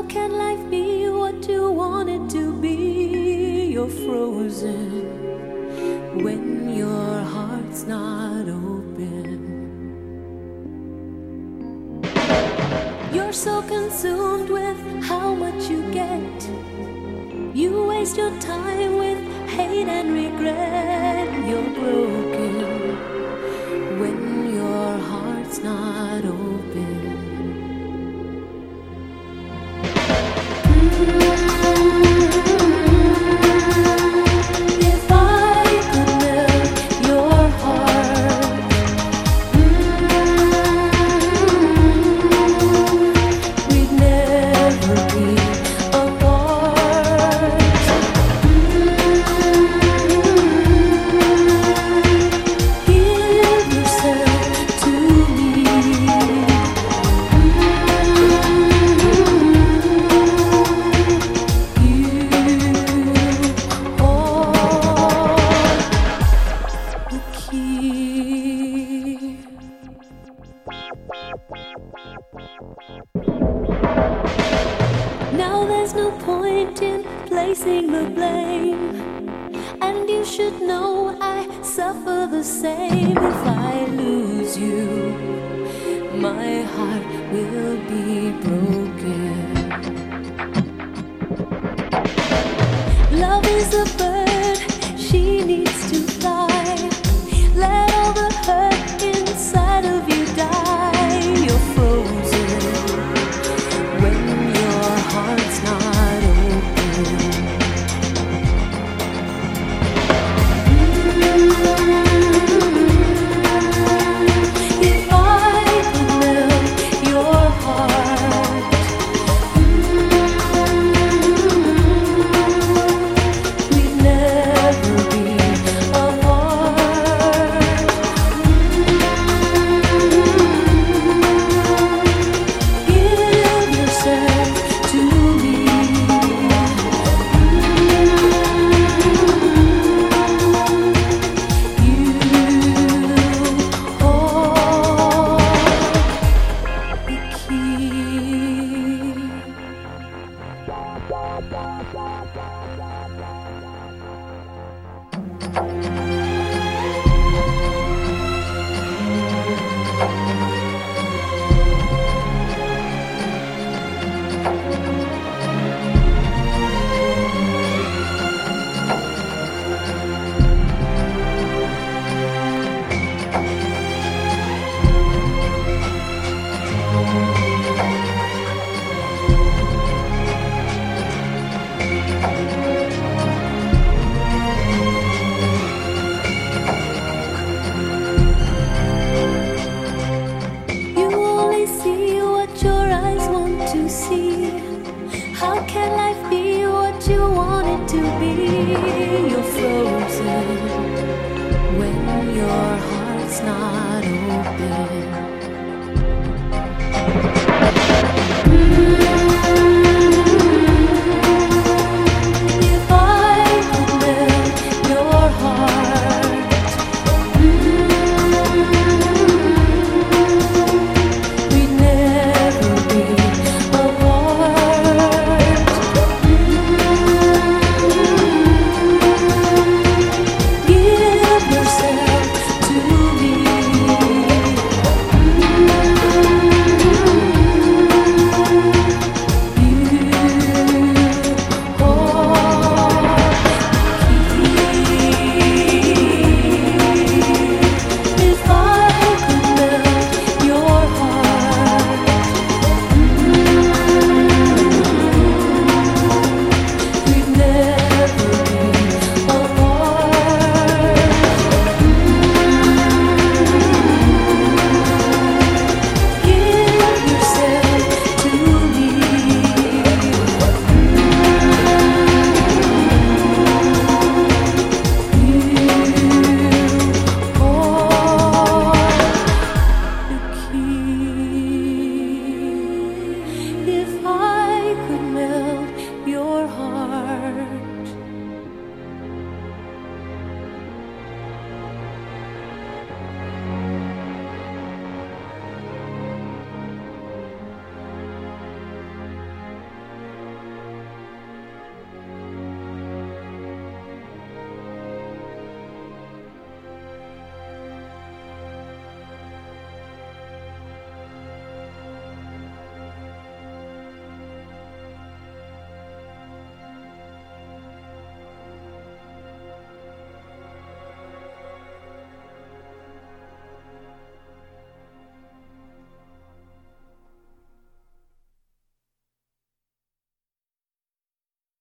can life be what you want it to be? You're frozen when your heart's not open. You're so consumed with how much you get. You waste your time with hate and regret. You're broken when your heart's not open. If I could melt your heart, we'd never be apart. Give yourself to me. Now there's no point in placing the blame, and you should know I suffer the same. If I lose you, my heart will be broken. Love is a bird, she needs to fly. Let all the hurt inside of you die. You're frozen when your heart's not open. If I could melt your heart, we'd never be apart. Give yourself to me. You hold the key. You only see what your eyes want to see. How can life be what you want it to be? You're frozen when your heart's not open.